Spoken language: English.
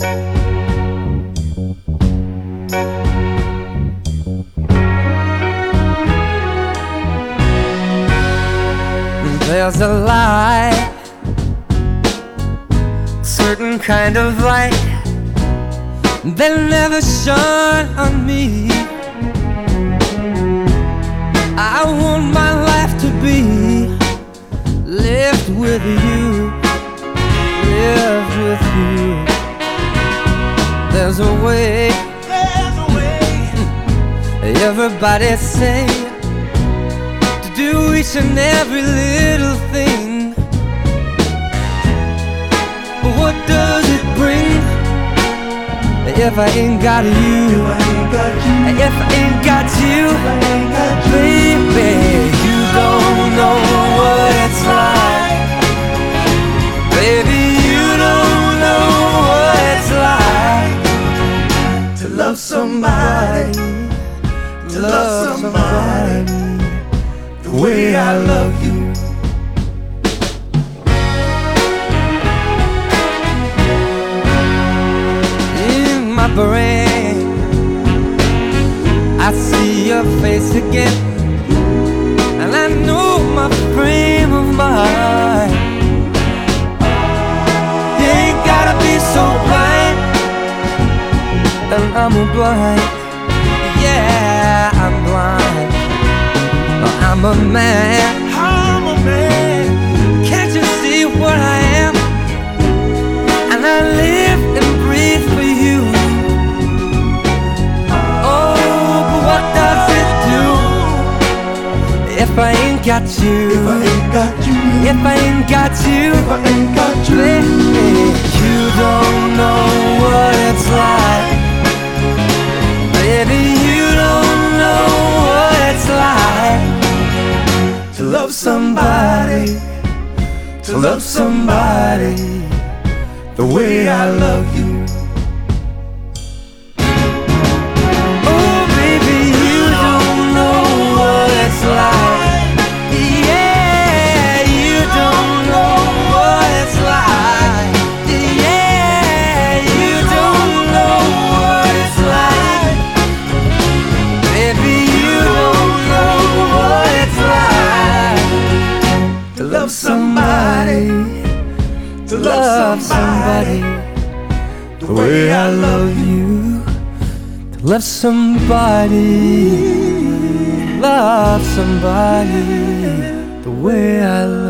There's a light, certain kind of light that never shone on me. I want my life to be lived with you, lived with you. There's a way, everybody say, to do each and every little thing. But what does it bring if I ain't got you? If I ain't got you, baby, you don't know what it's like. Baby, you don't know what it's like to love somebody, to love somebody the way I love you. In my brain, I see your face again, and I know my frame of mind. You ain't gotta be so blind, and I'm blind. Yeah, I'm blind. I'm a man, I'm a man. Can't you see what I am? And I live and breathe for you. Oh, but what does it do if I ain't got you? If I ain't got you, if I ain't got you, if I ain't got you, baby, you don't know what it's like. Baby, you don't know what it's like to love somebody, to love somebody the way I love you. Oh, baby, you don't know what it's like. Yeah, you don't know what it's like. Yeah, you don't know what it's like. Baby, you don't know what it's like to love somebody, to love somebody the way I love you. To love somebody, love somebody the way I love you.